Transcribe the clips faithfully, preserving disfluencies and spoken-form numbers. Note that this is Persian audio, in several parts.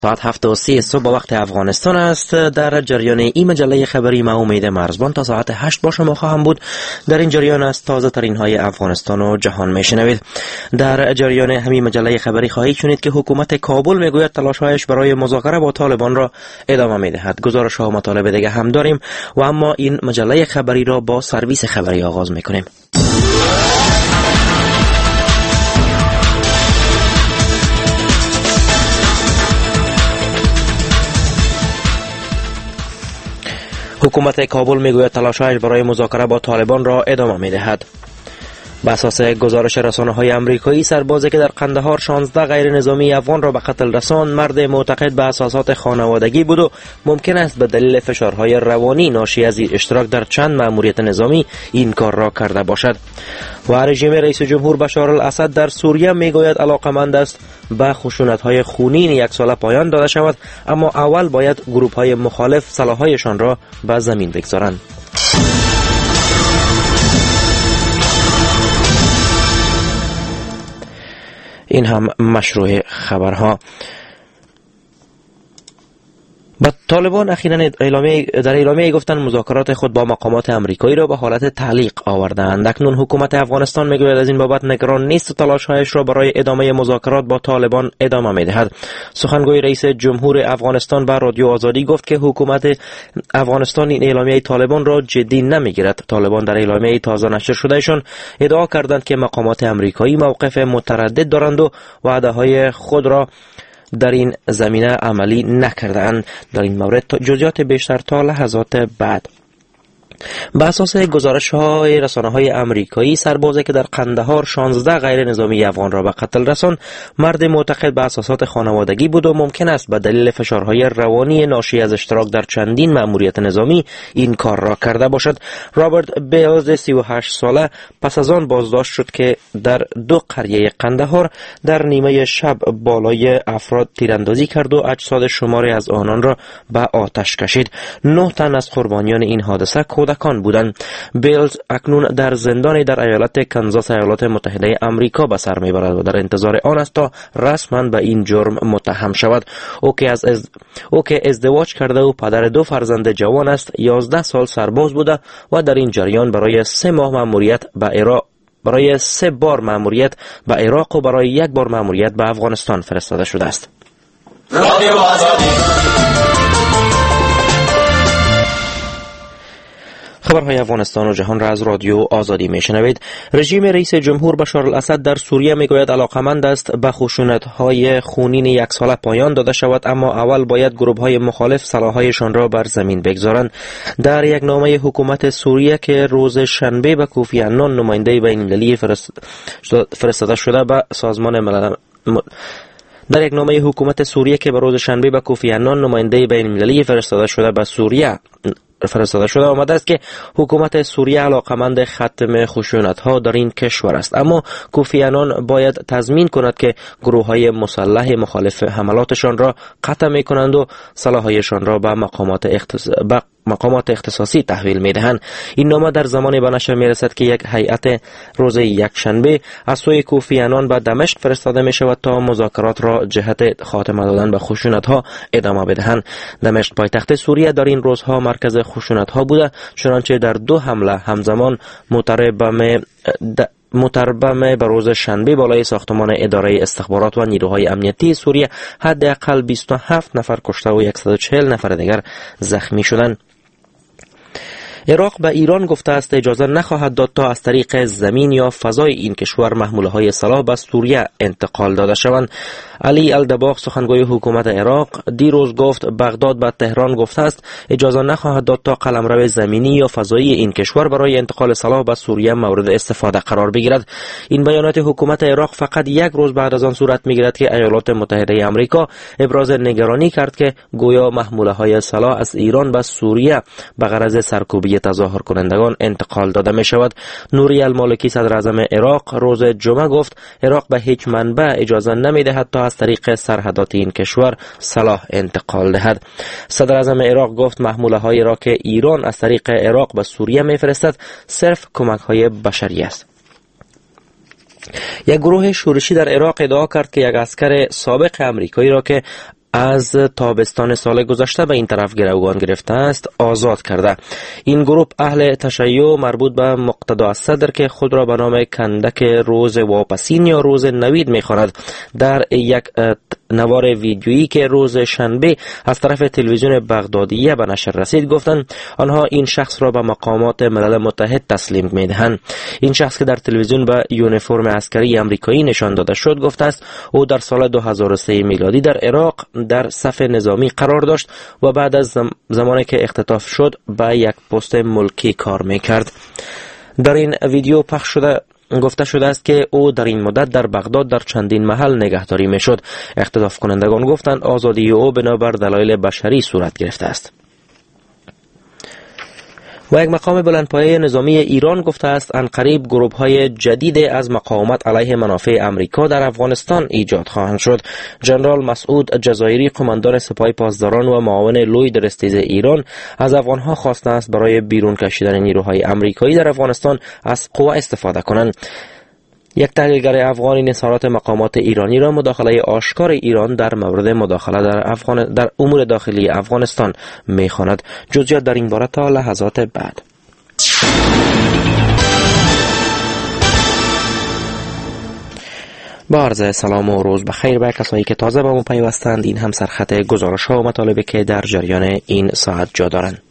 ساعت هفت و سی صبح وقت افغانستان است. در جریان این مجله خبری ما امید مرزبان تا ساعت هشت با شما خواهم بود. در این جریان از تازه ترین های افغانستان و جهان میشنوید. در جریان همین مجله خبری خواهید شنید که حکومت کابل میگوید تلاش‌هایش برای مذاکره با طالبان را ادامه میدهد. گزارش ها و مطالب دیگه هم داریم و اما این مجله خبری را با سرویس خبری آغاز میکنیم. حکومت کابل میگوید تلاش‌هایش برای مذاکره با طالبان را ادامه میدهد. بر اساس گزارش رسانه‌های آمریکایی، سربازی که در قندهار شانزده غیر نظامی افغان را به قتل رساند مرد معتقد به اساسات خانوادگی بود و ممکن است به دلیل فشارهای روانی ناشی از اشتراک در چند مأموریت نظامی این کار را کرده باشد. و رژیم رئیس جمهور بشار الاسد در سوریه میگوید علاقمند است به خشونت‌های خونین یک ساله پایان داده شود، اما اول باید گروه‌های مخالف سلاح‌هایشان را به زمین بگذارند. این هم مشروع خبرها. با طالبان اخیراً اعلامیه در اعلامیه گفتن مذاکرات خود با مقامات امریکایی را به حالت تعلیق آوردند. اکنون حکومت افغانستان میگوید از این بابت نگران نیست و تلاش‌هایش را برای ادامه مذاکرات با طالبان ادامه میدهد. سخنگوی رئیس جمهور افغانستان به رادیو آزادی گفت که حکومت افغانستان این اعلامیه طالبان را جدی نمیگیرد. طالبان در اعلامیه تازه نشر شدهشان ادعا کردند که مقامات امریکایی موقف متردد دارند و وعده‌های خود را در این زمینه عملی نکردند. در این مورد جزئیات بیشتر تا لحظات بعد. به اساس گزارش‌های رسانه‌های آمریکایی، سربازی که در قندهار شانزده غیر نظامی افغان را به قتل رساند مرد معتقد به اساسات خانوادگی بود و ممکن است به دلیل فشارهای روانی ناشی از اشتراک در چندین مأموریت نظامی این کار را کرده باشد. رابرت بیلز سی و هشت ساله پس از آن بازداشت شد که در دو قریه قندهار در نیمه شب بالای افراد تیراندازی کرد و اجساد شماری از آنان را به آتش کشید. نه تن از قربانیان این حادثه کودکان بودند. بیلز اکنون در زندانی در ایالت کنزاس ایالات متحده آمریکا به سر میبرد و در انتظار آن است تا رسما به این جرم متهم شود. او که از از... او که ازدواج کرده و پدر دو فرزند جوان است، یازده سال سرباز بوده و در این جریان برای سه ماه مأموریت به عراق برای سه بار مأموریت به عراق و برای یک بار مأموریت به افغانستان فرستاده شده است. رادیو آزادی. خبرهای افغانستان و جهان را از رادیو آزادی میشنوید. رژیم رئیس جمهور بشار الاسد در سوریه میگوید علاقمند است به خشونت‌های خونین یک ساله پایان داده شود، اما اول باید گروه‌های مخالف سلاح‌هایشان را بر زمین بگذارند. در یک نامه حکومت سوریه که روز شنبه به کوفی عنان نماینده بین‌المللی فرستاده شده به سازمان ملل در یک نامه حکومت سوریه که به روز شنبه به کوفی عنان نماینده بین‌المللی فرستاده شده به سوریه فرستاده شده آمده است که حکومت سوریه علاقمند ختم خشونت‌ها در این کشور است، اما کوفی عنان باید تضمین کند که گروه‌های مسلح مخالف حملاتشان را قطع می‌کنند و سلاح‌هایشان را به مقامات اختص... به مقامات اختصاصی تحویل می‌دهند. این نامه در زمانی به نشر می‌رسد که یک هیئت روز یکشنبه از سوی کوفی عنان به دمشق فرستاده می‌شود تا مذاکرات را جهت خاتمه دادن به خشونت‌ها ادامه بدهند. دمشق پایتخت سوریه در این روزها مرکز خشونت‌ها بوده، چنانچه در دو حمله همزمان متربم د... متربم به روز شنبه بالای ساختمان اداره استخبارات و نیروهای امنیتی سوریه حداقل بیست و هفت نفر کشته و صد و چهل نفر دیگر زخمی شدند. عراق به ایران گفته است اجازه نخواهد داد تا از طریق زمین یا فضای این کشور محموله‌های سلاح به سوریه انتقال داده شوند. علی الدباغ سخنگوی حکومت عراق دیروز گفت بغداد به تهران گفته است اجازه نخواهد داد تا قلمرو زمینی یا فضایی این کشور برای انتقال سلاح به سوریه مورد استفاده قرار بگیرد. این بیانات حکومت عراق فقط یک روز بعد از آن صورت میگیرد که ایالات متحده آمریکا ابراز نگرانی کرد که گویا محموله‌های سلاح از ایران به سوریه به غرض سرکوبی تظاهر کنندگان انتقال داده می شود. نوری المالکی صدر اعظم عراق روز جمعه گفت عراق به هیچ منبع اجازه نمی دهد تا از طریق سرحدات این کشور سلاح انتقال دهد. صدر اعظم عراق گفت محموله هایی را که ایران از طریق عراق به سوریه می فرستد صرف کمک های بشری است. یک گروه شورشی در عراق ادعا کرد که یک عسکر سابق امریکایی را که از تابستان سال گذشته به این طرف گروگان گرفته است آزاد کرده. این گروه اهل تشیع مربوط به مقتدا الصدر که خود را به نام کندک روز واپسین یا روز نوید می‌خواند، در یک نوار ویدیویی که روز شنبه از طرف تلویزیون بغدادیه به نشر رسید گفتند آنها این شخص را به مقامات ملل متحد تسلیم می‌دهند. این شخص که در تلویزیون به یونیفرم عسکری آمریکایی نشان داده شد گفته است او در سال دو هزار و سه میلادی در عراق در صف نظامی قرار داشت و بعد از زمانی که اختطاف شد به یک پست ملکی کار میکرد. در این ویدیو پخش شده گفته شده است که او در این مدت در بغداد در چندین محل نگهداری میشد. اختطاف کنندگان گفتند آزادی او بنابر دلایل بشری صورت گرفته است. و یک مقام بلندپایه نظامی ایران گفته است عنقریب گروه‌های جدید از مقاومت علیه منافع امریکا در افغانستان ایجاد خواهند شد. ژنرال مسعود جزایری قماندان سپاه پاسداران و معاون لوی درستیز ایران از افغانها خواسته است برای بیرون کشیدن نیروهای امریکایی در افغانستان از قوا استفاده کنند. یک تحلیلگر افغانی نظارت مقامات ایرانی را مداخله آشکار ایران در مورد مداخله در افغان در امور داخلی افغانستان می‌خواند. جزئیات در این باره تا لحظات بعد. با عرض سلام و روز بخیر به کسایی که تازه با ما پیوستند. این هم سرخط گزارش‌ها و مطالبی که در جریان این ساعت جا دارند.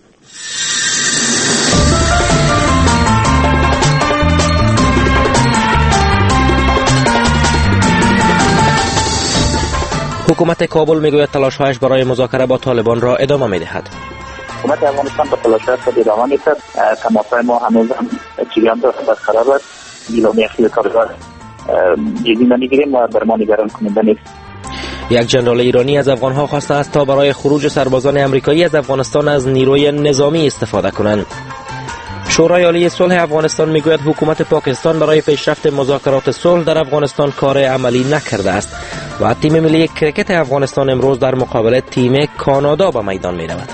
حکومت کابل میگوید تلاش‌هایش برای مذاکره با طالبان را ادامه می‌دهد. حکومت افغانستان با تلاش‌هایش خود ادامه می‌دهد. تماس‌های ما هنوز هم جریان دارد برقرار است. اعلامیه خیلی کارگر جدی نمی‌گیریم و بر ما نگران کننده نیست. یک ژنرال ایرانی از افغان‌ها خواسته است تا برای خروج سربازان آمریکایی از افغانستان از نیروی نظامی استفاده کنند. شورای عالی صلح افغانستان میگوید حکومت پاکستان برای پیشرفت مذاکرات صلح در افغانستان کار عملی نکرده است و تیم ملی کرکت افغانستان امروز در مقابل تیم کانادا به میدان می رود.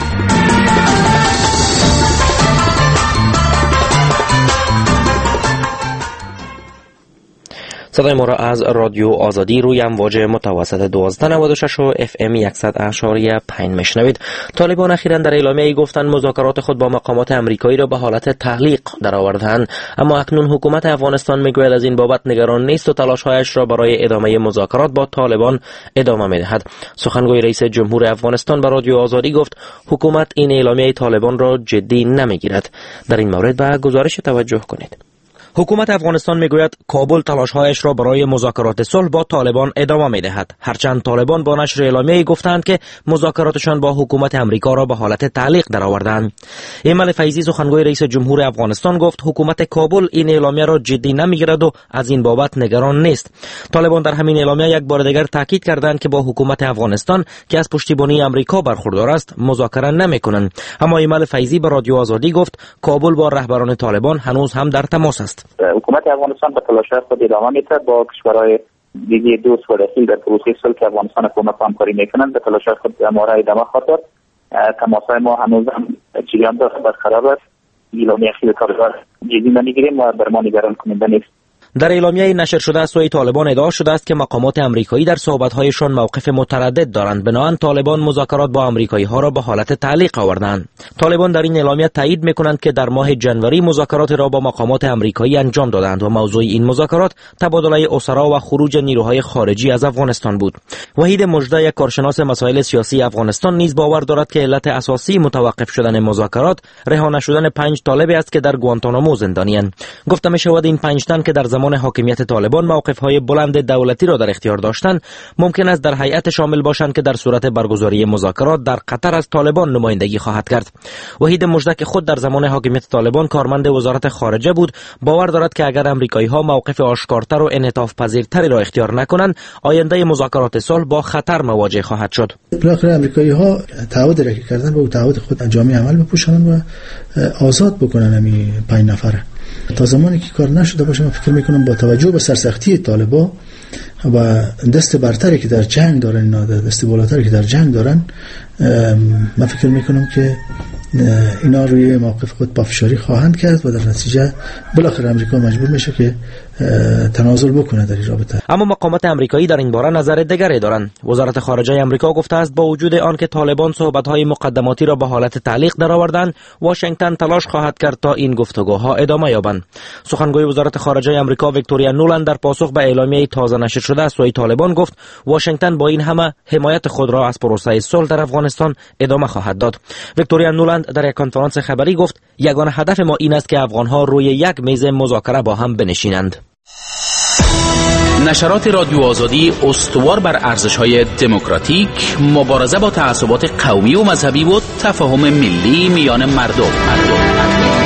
صدای ما را از رادیو آزادی روی امواج متوسط دوازده نود و شش و اف ام صد اشاری پنج میشنوید. طالبان اخیراً در اعلامیه‌ای گفتند مذاکرات خود با مقامات آمریکایی را به حالت تعلیق درآوردند، اما اکنون حکومت افغانستان میگوید از این بابت نگران نیست و تلاش‌هایش را برای ادامه مذاکرات با طالبان ادامه می‌دهد. سخنگوی رئیس جمهور افغانستان به رادیو آزادی گفت حکومت این اعلامیه طالبان را جدی نمی‌گیرد. در این مورد به گزارش توجه کنید. حکومت افغانستان میگوید کابل تلاش‌هایش را برای مذاکرات صلح با طالبان ادامه می‌دهد، هرچند طالبان با نشر اعلامیه‌ای گفتند که مذاکراتشان با حکومت امریکا را به حالت تعلیق درآوردند. ایمل فیضی سخنگوی رئیس جمهور افغانستان گفت حکومت کابل این اعلامیه را جدی نمی‌گیرد و از این بابت نگران نیست. طالبان در همین اعلامیه یک بار دیگر تاکید کردند که با حکومت افغانستان که از پشتیبانی امریکا برخوردار است مذاکره نمی‌کنند، اما ایمل فیضی به رادیو آزادی گفت کابل با رهبران طالبان هنوز هم در تماس است. حکومت افغانستان به تلاش‌های خود ادامه می‌دهد با کشورهای دیگه دوست و رقیب در پروسه صلح که افغانستان حکومت همکاری می‌کنند به تلاش‌های خود ما را ادامه خواهد داد. تماس‌های ما هنوز هم جریان دارد برقرار است. اعلامیه خیلی کارگر جدی نمی‌گیریم و بر ما نگران کننده نیست. در اعلامیه نشر شده از سوی طالبان ادعا شده است که مقامات آمریکایی در صحبت‌هایشان موقف متردد دارند، بنابراین طالبان مذاکرات با آمریکایی‌ها را به حالت تعلیق آوردند. طالبان در این اعلامیه تایید می‌کنند که در ماه ژانویه مذاکرات را با مقامات آمریکایی انجام دادند و موضوع این مذاکرات تبادله اسرا و خروج نیروهای خارجی از افغانستان بود. وحید مژده یک کارشناس مسائل سیاسی افغانستان نیز باور دارد که علت اساسی متوقف شدن مذاکرات رها نشدن پنج طالبی است که در گوانتانامو زندانی‌اند. گفته می‌شود این پنج تن که در زمان حاکمیت طالبان موقف‌های بلند دولتی را در اختیار داشتند ممکن است در هیئت شامل باشند که در صورت برگزاری مذاکرات در قطر از طالبان نمایندگی خواهد کرد. وحید مژده که خود در زمان حاکمیت طالبان کارمند وزارت خارجه بود باور دارد که اگر آمریکایی‌ها موقف آشکارتر و انعطاف پذیرتری را اختیار نکنند آینده مذاکرات صلح با خطر مواجه خواهد شد. بالاخره آمریکایی‌ها تعهد را کردن به تعهد خود انجام عمل بپوشانند و آزاد بکنن همین پنج نفره. تا زمانی که کار نشده باشه من فکر میکنم با توجه به سرسختی طالبان و دست برتری که در جنگ دارن، دست بالاتری که در جنگ دارن، من فکر میکنم که اینا روی موقف خود پافشاری خواهند کرد و در نتیجه بالاخره امریکا مجبور میشه که تنازل بکنه در این رابطه. اما مقامات آمریکایی در این باره نظر دیگری دارند. وزارت خارجه آمریکا گفته است با وجود آنکه طالبان صحبت‌های مقدماتی را به حالت تعلیق درآوردند، واشنگتن تلاش خواهد کرد تا این گفتگوها ادامه یابند. سخنگوی وزارت خارجه آمریکا ویکتوریا نولند در پاسخ به اعلامیه تازه نشر شده از سوی طالبان گفت واشنگتن با این همه حمایت خود را از پروسه صلح در افغانستان ادامه خواهد داد. ویکتوریا نولند در یک کنفرانس خبری گفت یگانه هدف ما این است که افغان‌ها روی یک میز مذاکره با هم بنشینند. نشرات رادیو آزادی استوار بر ارزش‌های دموکراتیک، مبارزه با تعصبات قومی و مذهبی و تفاهم ملی میان مردم. مردم.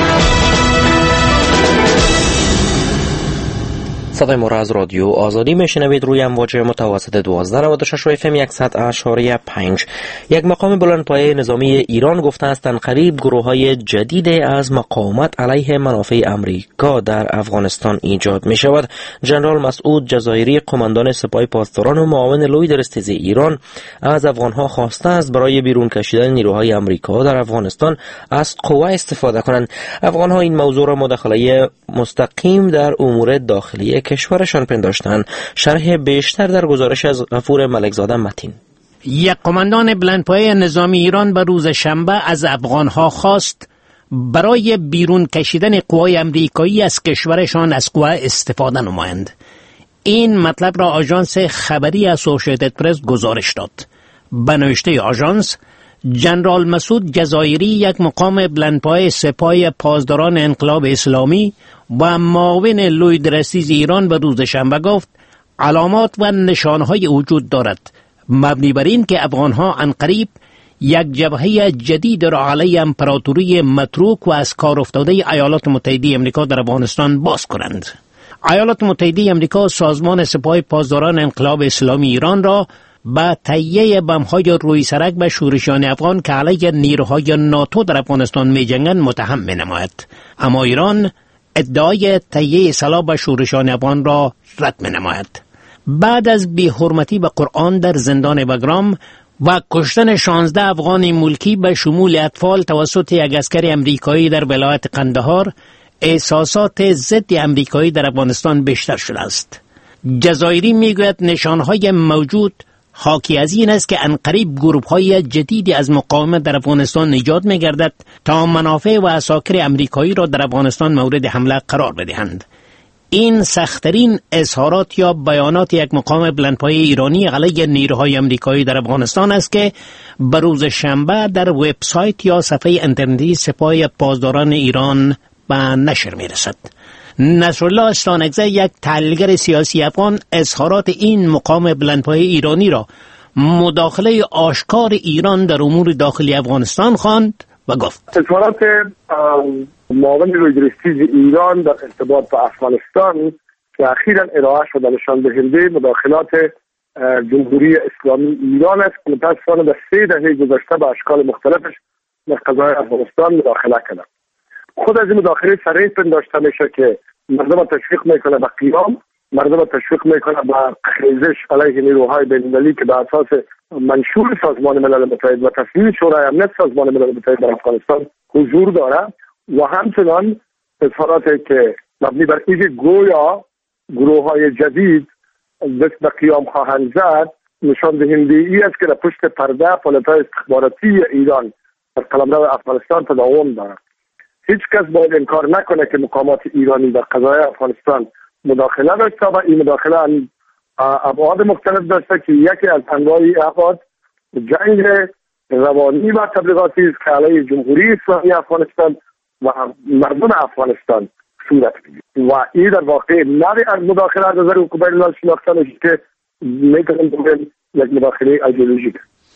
صدای ما را از رادیو آزادی میشنوید روی امواج متوسط دوازده نود و شش و اف ام صد اشاری پنج. یک مقام بلندپایه نظامی ایران گفته است عنقریب گروه‌های جدید از مقاومت علیه منافع امریکا در افغانستان ایجاد می شود. ژنرال مسعود جزایری قماندان سپاه پاسداران و معاون لوی درستیز ایران از افغانها خواسته است برای بیرون کشیدن نیروهای امریکا در افغانستان از قوه استفاده کنند. افغانها این موضوع را مداخله مستقیم در امور داخلی کشورشان پنداشتند. شرح بیشتر در گزارش از غفور ملکزاده متین. یک قماندان بلندپایه نظامی ایران به روز شنبه از افغانها خواست برای بیرون کشیدن قوای امریکایی از کشورشان از قوه استفاده نمایند. این مطلب را آژانس خبری اسوسییتد پرس گزارش داد. به نوشته آژانس، ژنرال مسعود جزایری یک مقام بلندپایه سپاه پاسداران انقلاب اسلامی و معاون لوی درستیز ایران به روز شنبه گفت علامات و نشانهای وجود دارد مبنی بر این که افغانها عنقریب یک جبهه جدید را علیه امپراتوری متروک و از کار افتاده ایالات متحده آمریکا در افغانستان باز کنند. ایالات متحده آمریکا سازمان سپاه پاسداران انقلاب اسلامی ایران را با تهیه بم‌های روی سرک به شورشیان افغان که علیه نیروهای ناتو در افغانستان می‌جنگند متهم می‌نماید. اما ایران ادعای تهیه سلاح به شورشیان افغان را رد می‌نماید. بعد از بی‌حرمتی به قرآن در زندان بگرام و کشتن شانزده افغان ملکی به شمول اطفال توسط یک عسکر امریکایی در ولایت قندهار، احساسات ضد امریکایی در افغانستان بیشتر شده است. جزایری میگوید نشانهای موجود حاکی از این است که عنقریب گروه‌های جدیدی از مقاومت در افغانستان ایجاد می‌گردد تا منافع و عساکر امریکایی را در افغانستان مورد حمله قرار بدهند. این سخت‌ترین اظهارات یا بیانات یک مقام بلندپایه ایرانی علیه نیروهای امریکایی در افغانستان است که به روز شنبه در وبسایت یا صفحه اینترنتی سپاه پاسداران ایران به نشر می‌رسد. نصرالله استانکزی، یک تحلیلگر سیاسی افغان، اظهارات این مقام بلندپایه ایرانی را مداخله آشکار ایران در امور داخلی افغانستان خواند و گفت اظهارات معاون لویدرستیز ایران در ارتباط با افغانستان که اخیراً ارائه شده نشان دهنده مداخلات جمهوری اسلامی ایران است که متأسفانه در سه دهه گذشته به اشکال مختلفش در قضای افغانستان مداخله کرده. خود از این مداخله صریح پنداشته میشه که مردم تشویق میکنه به قیام، مردم تشویق میکنه به خیزش علیه نیروهای بین‌المللی که به اساس منشور سازمان ملل متحد و تصمیم شورای امنیت سازمان ملل متحد در افغانستان حضور داره و همچنان اظهاراتی که مبنی بر اینکه گویا گروه‌های جدید دست به قیام خواهند زد نشان دهنده ای است که در پشت پرده فعالیت‌های استخباراتی ایران در قلمرو افغانستان تداوم دارد. هیچ کس باید انکار نکنه که مقامات ایرانی در قضای افغانستان مداخله داشته و این مداخله ابعاد مختلف داشته که یکی از انواع ابعاد جنگ روانی و تبلیغاتی است که علیه جمهوری اسلامی افغانستان و مردم افغانستان صورت میگیرد و این در واقع نوعی از مداخله از نظر حقوق بین‌الملل شناخته میشه که میتونیم بگیم یک مداخله ایدئولوژیک.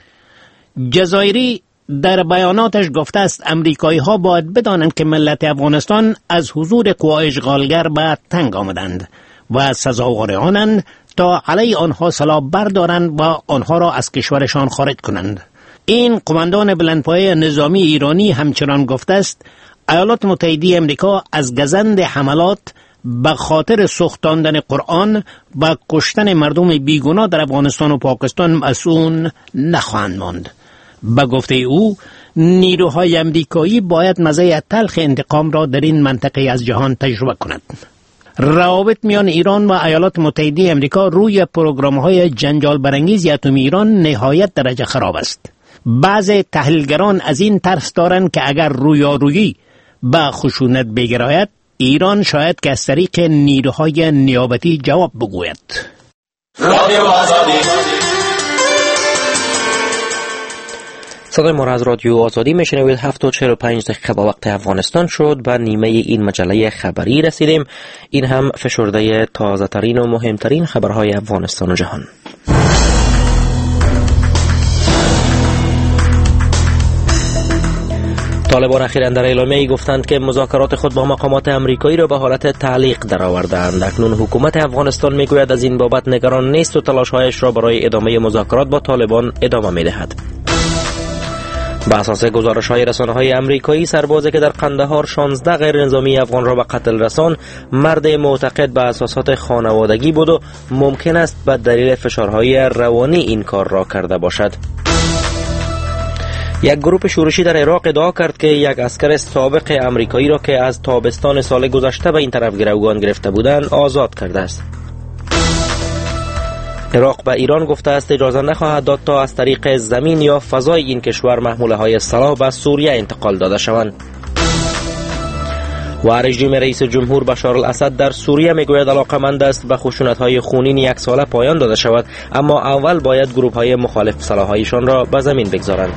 جزایری در بیاناتش گفته است امریکایی ها باید بدانند که ملت افغانستان از حضور قوای اشغالگر به تنگ آمدند و سزاوار آنند تا علیه آنها سلاح بردارند و آنها را از کشورشان خارج کنند. این قماندان بلندپایه نظامی ایرانی همچنان گفته است ایالات متحده آمریکا از گزند حملات به خاطر سوختاندن قرآن و کشتن مردم بیگناه در افغانستان و پاکستان مسئول نخواهند ماند. به گفته او نیروهای امریکایی باید مزه تلخ انتقام را در این منطقه از جهان تجربه کنند. روابط میان ایران و ایالات متحده آمریکا روی پروگرام‌های جنجال برانگیز اتمی ایران نهایت درجه خراب است. بعضی تحلیلگران از این ترس دارند که اگر رویارویی به خشونت بگراید، ایران شاید که از طریق نیروهای نیابتی جواب بگوید. صدای ما را از رادیو آزادی میشنوید. هفت و چهل و پنج دقیقه با وقت افغانستان شد. به نیمه این مجله خبری رسیدیم. این هم فشرده تازه ترین و مهمترین خبرهای افغانستان و جهان. طالبان اخیراً در اعلامیه‌ای گفتند که مذاکرات خود با مقامات امریکایی را به حالت تعلیق درآورده‌اند. اکنون حکومت افغانستان میگوید از این بابت نگران نیست و تلاش‌هایش را برای ادامه مذاکرات با طالبان ادامه می‌دهد. بر اساس گزارش‌های رسانه‌های امریکایی، سربازی که در قندهار شانزده غیر نظامی افغان را به قتل رساند، مرد معتقد به اساسات خانوادگی بود و ممکن است به دلیل فشارهای روانی این کار را کرده باشد. یک گروه شورشی در عراق ادعا کرد که یک عسکر سابق امریکایی را که از تابستان سال گذشته به این طرف گروگان گرفته بودند آزاد کرده است. عراق به ایران گفته است اجازه نخواهد داد تا از طریق زمین یا فضای این کشور محموله های سلاح به سوریه انتقال داده شوند. و رژیم رئیس جمهور بشار الاسد در سوریه میگوید علاقمند است به خشونت‌های خونین یک ساله پایان داده شود، اما اول باید گروه‌های مخالف سلاح‌هایشان را به زمین بگذارند.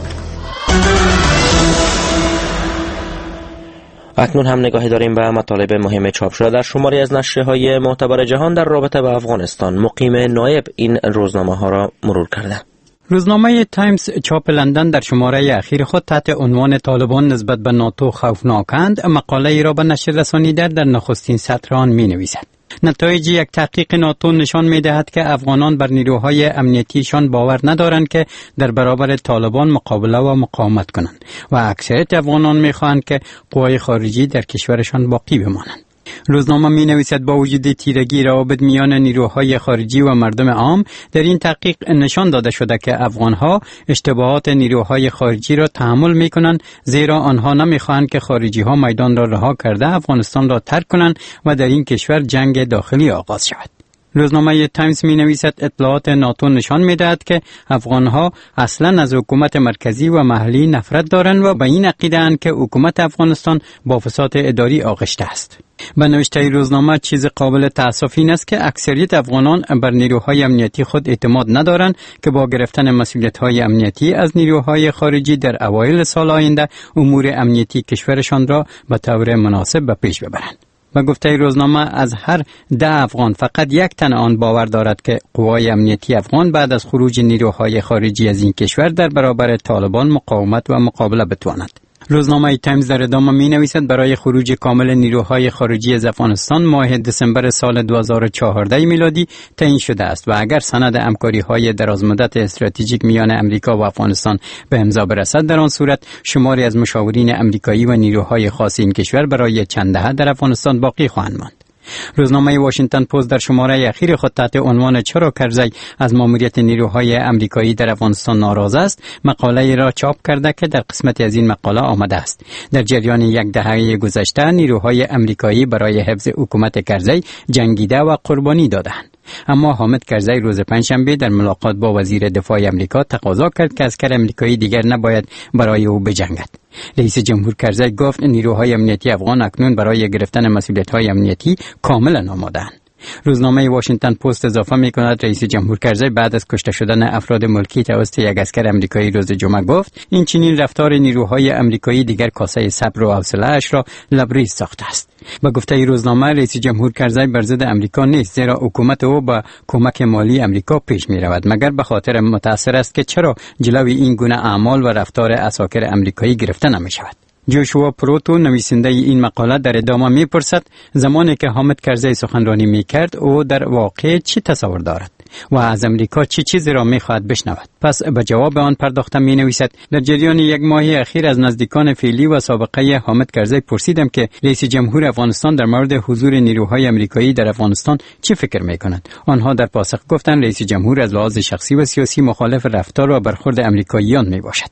اکنون هم نگاهی داریم به مطالب مهم چاپ شده در شماری از نشریه‌های معتبر جهان در رابطه با افغانستان. مقیم نایب این روزنامه‌ها را مرور کرده. روزنامه تایمز چاپ لندن در شماره اخیر خود تحت عنوان طالبان نسبت به ناتو خوفناکند مقاله ای را به نشر رسانیده در نخستین سطر آن می نویسد. نتایج یک تحقیق ناتو نشان می دهد که افغانان بر نیروهای امنیتیشان باور ندارند که در برابر طالبان مقابله و مقاومت کنند و اکثریت افغانان می خواهند که قوای خارجی در کشورشان باقی بمانند. روزنامه می نویسد با وجود تیرگی روابط میان نیروهای خارجی و مردم عام، در این تحقیق نشان داده شده که افغانها اشتباهات نیروهای خارجی را تحمل می کنند، زیرا آنها نمی خواهند که خارجی ها میدان را رها کرده افغانستان را ترک کنند و در این کشور جنگ داخلی آغاز شود. روزنامه تایمز می نویسد اطلاعات ناتو نشان می دهد که افغانها اصلا از حکومت مرکزی و محلی نفرت دارند و به این عقیده اند که حکومت افغانستان با فساد اداری آغشته است. به نوشته روزنامه چیز قابل تأسف این است که اکثریت افغانان بر نیروهای امنیتی خود اعتماد ندارند که با گرفتن مسئولیت‌های امنیتی از نیروهای خارجی در اوایل سال آینده امور امنیتی کشورشان را به طور مناسب به پیش ببرند. و گفته روزنامه از هر ده افغان فقط یک تن آن باور دارد که قوای امنیتی افغان بعد از خروج نیروهای خارجی از این کشور در برابر طالبان مقاومت و مقابله بتواند. روزنامه تایمز در ادامه می نویسد برای خروج کامل نیروهای خارجی از افغانستان ماه دسامبر سال دو هزار و چهارده میلادی تعیین شده است و اگر سند همکاری های درازمدت استراتژیک میان امریکا و افغانستان به امضا برسد، در آن صورت شماری از مشاورین امریکایی و نیروهای خاص این کشور برای چند دهه در افغانستان باقی خواهند ماند. روزنامه واشنگتن پست در شماره اخیر خود تحت عنوان چرا کرزی از ماموریت نیروهای امریکایی در افغانستان ناراض است مقاله را چاپ کرده که در قسمتی از این مقاله آمده است. در جریان یک دهه گذشته نیروهای امریکایی برای حفظ حکومت کرزی جنگیده و قربانی دادند. اما حامد کرزی روز پنجشنبه در ملاقات با وزیر دفاع امریکا تقاضا کرد که عسکر امریکایی دیگر نباید برای او بجنگد. رئیس جمهور کرزی گفت نیروهای امنیتی افغان اکنون برای گرفتن مسئولیت‌های امنیتی کاملا آماده‌اند. روزنامه واشنگتن پست اضافه می‌کند رئیس جمهور کرزی بعد از کشته شدن افراد ملکی توسط یک عسکر امریکایی روز جمعه گفت این چنین رفتار نیروهای امریکایی دیگر کاسه صبر و حوصله‌اش را لبریز ساخته است. با گفته روزنامه رئیس جمهور کرزی بر ضد امریکا نیست، زیرا حکومت او با کمک مالی امریکا پیش می‌رود، مگر به خاطر متأثر است که چرا جلوی این گونه اعمال و رفتار عساکر امریکایی گرفته نمی‌شود. جوشوا پروتو نویسنده این مقاله در ادامه می‌پرسد زمانی که حامد کرزی سخنرانی می‌کرد او در واقع چی تصور دارد و از امریکا چی چیزی را می‌خواهد بشنود. پس به جواب آن پرداخته می‌نویسد در جریان یک ماه اخیر از نزدیکان فعلی و سابقه حامد کرزی پرسیدم که رئیس جمهور افغانستان در مورد حضور نیروهای امریکایی در افغانستان چی فکر می‌کند. آنها در پاسخ گفتند رئیس جمهور از لحاظ شخصی و سیاسی مخالف رفتار و برخورد امریکاییان میباشد.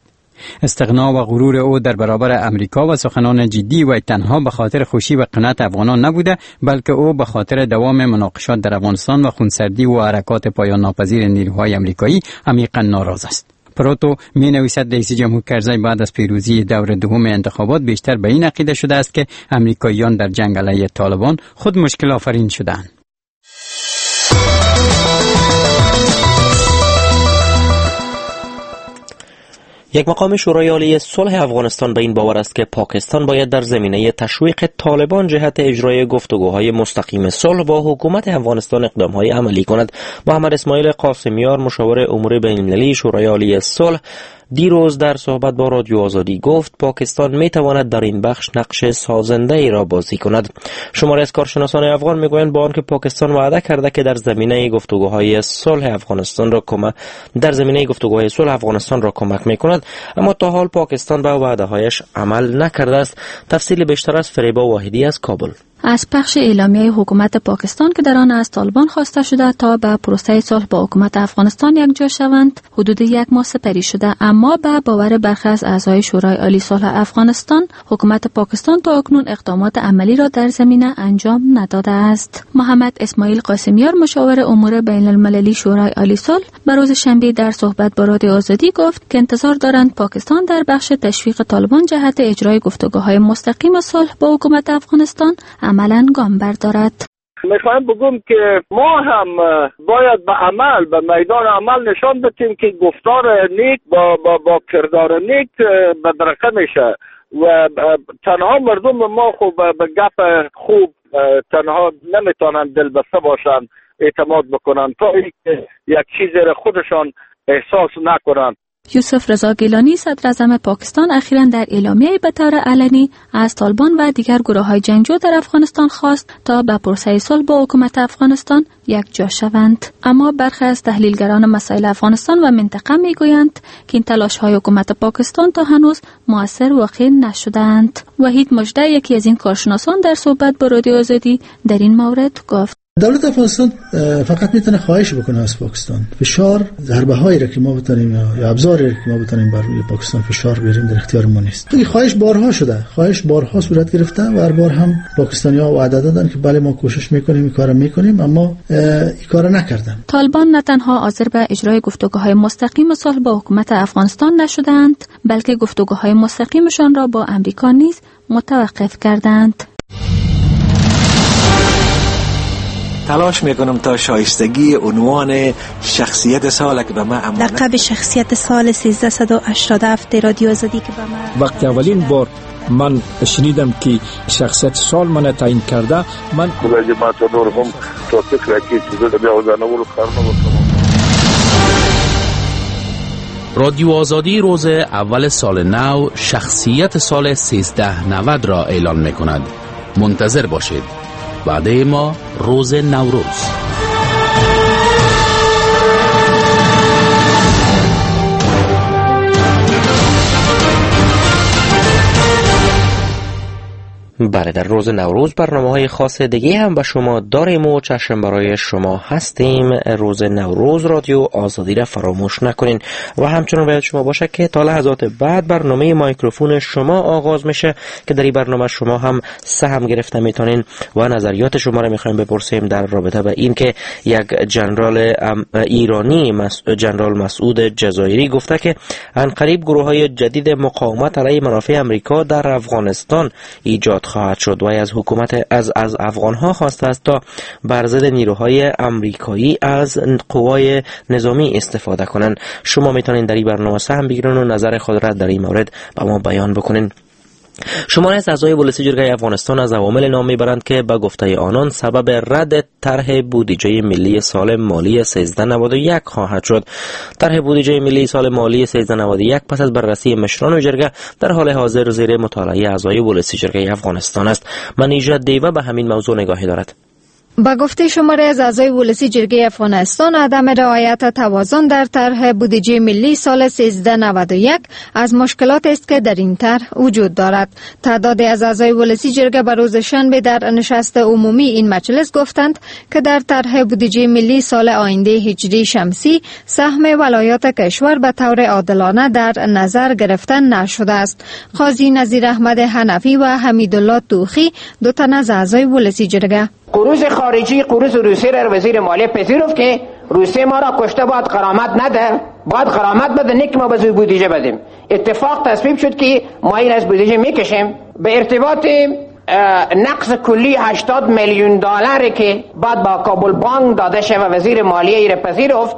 استغنا و غرور او در برابر امریکا و سخنان جدی و تنها به خاطر خوشی و قناعت افغانان نبوده، بلکه او به خاطر دوام مناقشات در افغانستان و خونسردی و حرکات پایان ناپذیر نیروهای امریکایی عمیقا ناراض است. پروتو می نویسد رئیس جمهور کرزی بعد از پیروزی دور دوم انتخابات بیشتر به این عقیده شده است که امریکاییان در جنگ علیه طالبان خود مشکل آفرین شدند. یک مقام شورای عالی صلح افغانستان به این باور است که پاکستان باید در زمینه تشویق طالبان جهت اجرای گفتگوهای مستقیم صلح با حکومت افغانستان اقدامهای عملی کند. محمد اسماعیل قاسمیار، مشاور امور بین‌المللی شورای عالی صلح، دیروز در صحبت با رادیو آزادی گفت پاکستان می تواند در این بخش نقش سازنده ای را بازی کند. شماری از کارشناسان افغان می گویند با آنکه پاکستان وعده کرده که در زمینه گفتگوهای صلح افغانستان را کمک در زمینه گفتگوهای صلح افغانستان را کمک می کند، اما تا حال پاکستان به وعده هایش عمل نکرده است. تفصیل بیشتر از فریبا واحدی از کابل. از پخش اعلامیه حکومت پاکستان که در آن از طالبان خواسته شده تا به پروسه صلح با حکومت افغانستان یکجا شوند حدود یک ماه سپری شده، اما به باور برخی از اعضای شورای عالی صلح افغانستان حکومت پاکستان تا اکنون اقدامات عملی را در زمینه انجام نداده است. محمد اسماعیل قاسمیار، مشاور امور بین المللی شورای عالی صلح، به روز شنبه در صحبت با رادیو آزادی گفت که انتظار دارند پاکستان در بخش تشویق طالبان جهت اجرای گفتگوهای مستقیم صلح با حکومت افغانستان عملاً گام بردارد. میخوایم بگم که ما هم باید به عمل به میدان عمل نشان بدیم که گفتار نیک با با, با کردار نیک بدرقه میشه و تنها مردم ما خوب به گپ خوب تنها نمیتونن دل بسته باشن، اعتماد بکنن تا اینکه یک چیزی را خودشان احساس نکنن. یوسف رضا گیلانی، صدراعظم پاکستان، اخیراً در اعلامیه‌ای به طور علنی از طالبان و دیگر گروه‌های جنگجو در افغانستان خواست تا به پروسه صلح با حکومت افغانستان یکجا شوند. اما برخی از تحلیلگران مسائل افغانستان و منطقه می‌گویند که این تلاش‌های حکومت پاکستان تا هنوز مؤثر واقع نشده‌اند. وحید مجده، یکی از این کارشناسان، در صحبت با رادیو آزادی در این مورد گفت: دولت افغانستان فقط میتونه خواهش بکنه از پاکستان فشار ضربه هایی را که ما بتونیم یا ابزاری که ما بتونیم بر روی پاکستان فشار بیاریم در اختیار ما نیست. این خواهش بارها شده، خواهش بارها صورت گرفته و هر بار هم پاکستانی‌ها وعده دادن که بله ما کوشش میکنیم، این کارو میکنیم، اما این کارو نکردن. طالبان نه تنها حاضر به اجرای گفتگوهای مستقیم صلح با حکومت افغانستان نشدند، بلکه گفتگوهای مستقیمشان را با امریکا نیز متوقف کردند. تلاش میکنم تا شایستگی عنوان شخصیت سال که به من امانت لقب شخصیت سال سیزده و هشتاد و هفت رادیو آزادی که به من وقتی اولین بار من شنیدم که شخصیت سال من تعیین کرده، من کلاجی ما تو نور هم تو فکر کی چیزا بیا ودانولو کارونه وکړم. رادیو آزادی روز اول سال نو شخصیت سال سیزده نود را اعلان میکند. منتظر باشید. بعد ما روز نوروز. بله، در روز نوروز برنامه‌های خاص دیگه هم به شما داریم و چشم برای شما هستیم. روز نوروز رادیو آزادی را فراموش نکنین و همچنان باید شما باشه که تا لحظات بعد برنامه مایکروفون شما آغاز میشه که در این برنامه شما هم سهم گرفته میتونین و نظریات شما را میخوایم بپرسیم در رابطه به این که یک جنرال ایرانی جنرال مسعود جزایری گفته که عنقریب گروه‌های جدید مقاومت علیه منافع امریکا در افغانستان ایجاد خواهد شد و از حکومت از از افغان‌ها خواسته است تا بر ضد نیروهای امریکایی از قوای نظامی استفاده کنند. شما میتونید در این برنامه سهم بگیرید و نظر خود را در این مورد به ما بیان بکنید. شماری از اعضای بولسی جرگه افغانستان از عوامل نام میبرند که به گفته آنان سبب رد طرح بودجه ملی سال مالی سیزده نود و یک خواهد شد. طرح بودجه ملی سال مالی سیزده نود و یک پس از بررسی مشران جرگه در حال حاضر زیر مطالعه اعضای بولسی جرگه افغانستان است. منیژه دیوه به همین موضوع نگاهی دارد. با گفته شماری از اعضای ولسی جرگه افغانستان، عدم رعایت توازن در طرح بودجه ملی سال سیزده نود و یک از مشکلات است که در این طرح وجود دارد. تعدادی از اعضای ولسی جرگه به روز شنبه در نشست عمومی این مجلس گفتند که در طرح بودجه ملی سال آینده هجری شمسی سهم ولایات کشور به طور عادلانه در نظر گرفته نشده است. قاضی نظیر احمد حنفی و حمیدالله توخی دو تن از اعضای ولسی جرگه قروض خارجی قروض روسیه را وزیر مالیه پذیرفت که روسیه ما را کشته باید غرامت نده، باید غرامت بده، نه که ما به بودجه بدیم. اتفاق تصویب شد که ما این از بودجه میکشیم. به ارتباط نقص کلی هشتاد میلیون دلار که بعد با کابل بانک داده شد و وزیر مالیه ای را پذیرفت.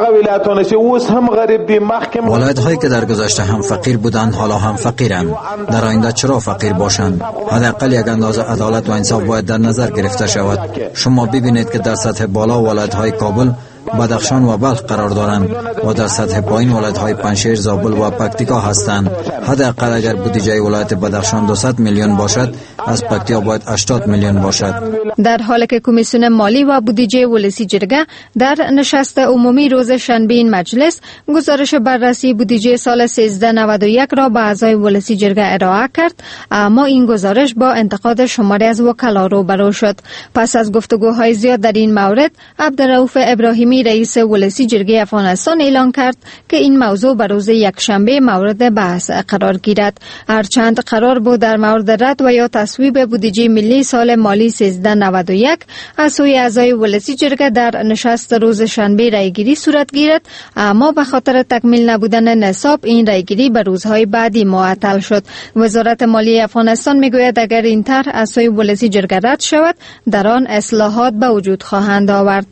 ولایت هایی که در گذشته هم فقیر بودند حالا هم فقیرند. در آینده چرا فقیر باشند؟ حداقل یک اندازه عدالت و انصاف باید در نظر گرفته شود. شما ببینید که در سطح بالا ولایت های کابل، بدخشان و بلخ قرار دارند و در سطح پایین ولایت های پنجشیر، زابل و پکتیکا هستند. حداقل اگر بودجه ولایت بدخشان دویست میلیون باشد، از پکتیا باید هشتاد میلیون باشد. در حالی که کمیسیون مالی و بودجه ولسی جرگه در نشست عمومی روز شنبه این مجلس گزارش بررسی بودجه سال سیزده نود و یک را به اعضای ولسی جرگه ارائه کرد، اما این گزارش با انتقاد شماری از وکلا روبرو شد. پس از گفتگوهای زیاد در این مورد، عبدالرؤوف ابراهیمی رئیس ولسی جرگه افغانستان اعلان کرد که این موضوع به روز یکشنبه مورد بحث قرار گیرد. هرچند قرار بود در مورد رد و یا تصویب بودجه ملی سال مالی سیزده نود و یک از سوی اعضای ولسی جرگه در نشست روز شنبه رایگیری صورت گیرد، اما به خاطر تکمیل نبودن نصاب این رایگیری به روزهای بعدی معطل شد. وزارت مالیه افغانستان میگوید اگر این طرح از سوی ولسی جرگه رد شود، در آن اصلاحات به وجود خواهند آورد.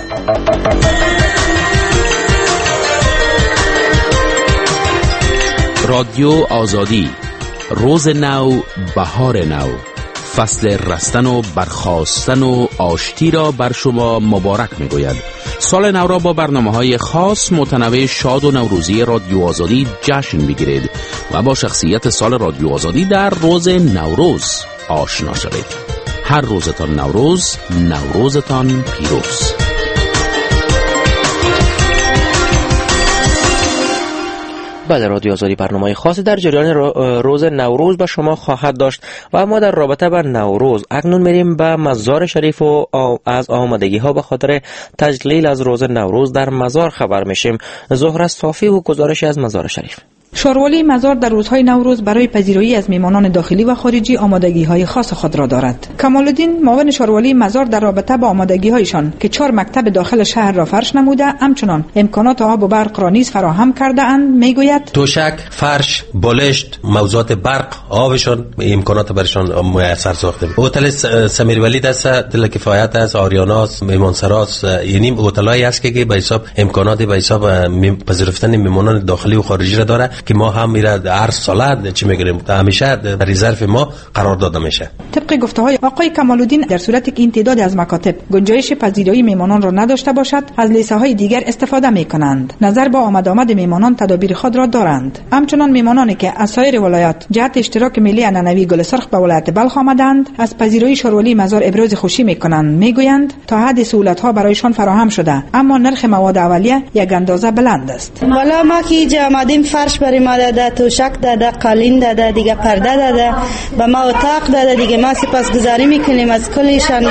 رادیو آزادی، روز نو، بهار نو، فصل رستن و برخاستن و آشتی را بر شما مبارک میگوید. سال نو را با برنامه‌های خاص، متنوع، شاد و نوروزی رادیو آزادی جشن بگیرید و با شخصیت سال رادیو آزادی در روز نوروز آشنا شوید. هر روزتان نوروز، نوروزتان پیروز. بله، رادیو آزادی برنامه خاصی در جریان روز نوروز به شما خواهد داشت و اما در رابطه با نوروز اکنون میریم به مزار شریف و از آمادگی ها به خاطر تجلیل از روز نوروز در مزار خبر میشیم. زهره صافی و گزارشی از مزار شریف. شاروالی مزار در روزهای نوروز برای پذیرایی از میهمانان داخلی و خارجی آمادگی‌های خاص خود را دارد. کمال‌الدین معاون شاروالی مزار در رابطه با آمادگی‌هایشان که چهار مکتب داخل شهر را فرش نموده، همچنان امکانات آب و برق را نیز فراهم کرده اند، میگوید توشک، فرش، بالشت، موضوعات برق، آبشان امکانات برشان میسر ساخته. هتل سمیر ولی دست دل کفایت است، آریاناس، میمانسراس، یعنی هتل‌هایی است که به حساب امکانات به حساب پذیرفتن میهمانان داخلی و خارجی را داره که ما هم میره هر سال چی میگیریم همیشه در رزرو ما قرار داده میشه. طبق گفته‌های آقای کمال‌الدین، در صورتی که این تعداد از مکاتب گنجایش پذیرایی میهمانان را نداشته باشد، از لیسه‌های دیگر استفاده میکنند. نظر به آمد آمد میهمانان تدابیر خود را دارند. همچنان میهمانانی که از سایر ولایات جهت اشتراک ملی عنعنوی گل سرخ به ولایت بلخ آمدند، از پذیرایی شاروالی مزار ابراز خوشی میکنند. میگویند تا حد سهولت‌ها برایشان فراهم شده، اما نرخ مواد اولیه یک اندازه بلند است. والا ما که اینجا آمدیم فرش برای ما داده، توشک داده، قالین داده، دیگه پرده داده، به ما اتاق داده. دیگه ما سپاسگزاری میکنیم از کلیشان،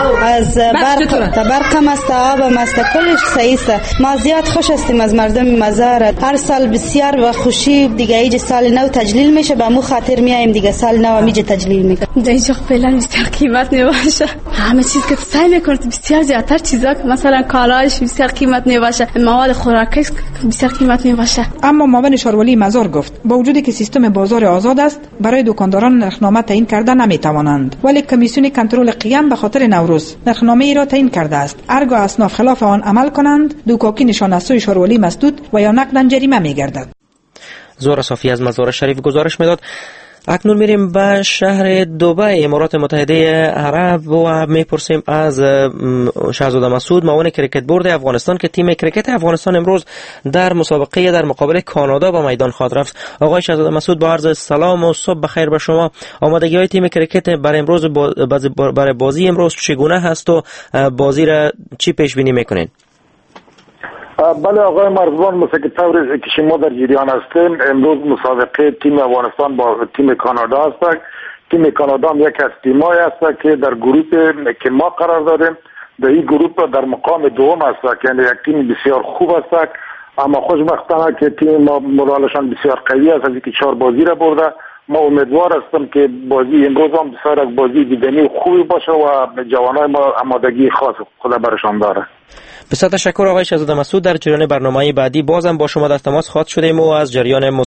از برق برق هم است، آب هم است، کلش صحیح است. ما زیاد خوش هستیم از مردم مزار. هر سال بسیار و خوشی دیگه ایج سال نو تجلیل میشه، به مو خاطر میایم دیگه سال نو میجه تجلیل میکنه. اینجا فعلا بسیار قیمت نباشه، همه چیز که سعی میکنید بسیار زیادتر چیزا که مثلا کالاش بسیار قیمت نباشه، مواد خوراکی بسیار قیمت نباشه. اما معاون شاروالی مزار گفت با وجودی که سیستم بازار آزاد است، برای دکانداران نرخنامه تعیین کرده نمیتوانند، ولی کمیسیون کنترل قیام به خاطر نوروز نرخنامه ای را تعیین کرده است. هرگاه اصناف خلاف آن عمل کنند، دوکاکی نشان از سوی شاروالی مسدود و یا نقداً جریمه میگردد. زهره صافی از مزار شریف گزارش میداد. اکنون میریم به شهر دبی امارات متحده عرب و میپرسیم از شهزاده مسعود معاون کریکت بورد افغانستان که تیم کریکت افغانستان امروز در مسابقه در مقابل کانادا به میدان خواهد رفت. آقای شهزاده مسعود با عرض سلام و صبح بخیر به شما. آمادگی های تیم کریکت برای امروز برای بازی امروز چگونه هست و بازی را چی پیش بینی میکنین؟ بله آقای مرزبان، مثل که طور که شما در جریان هستین امروز مسابقه تیم افغانستان با تیم کانادا هست. تیم کانادا هم یک از تیمایی هست که در گروه که ما قرار داریم در این گروه در مقام دوم هست، یعنی یک تیم بسیار خوب است، اما خوشبختانه که تیم ما مورالشان بسیار قوی است، از اینکه چهار بازی را برده. ما امیدوار هستم که بازی امروز هم بسیار یک بازی دیدنی خوبی باشه و جوانای ما آمادگی خاص خدا برشان داره. بسیار تشکر آقای شهزاده مسعود. در جریان برنامه بعدی بازم با شما در تماس خواهد شدیم و از جریان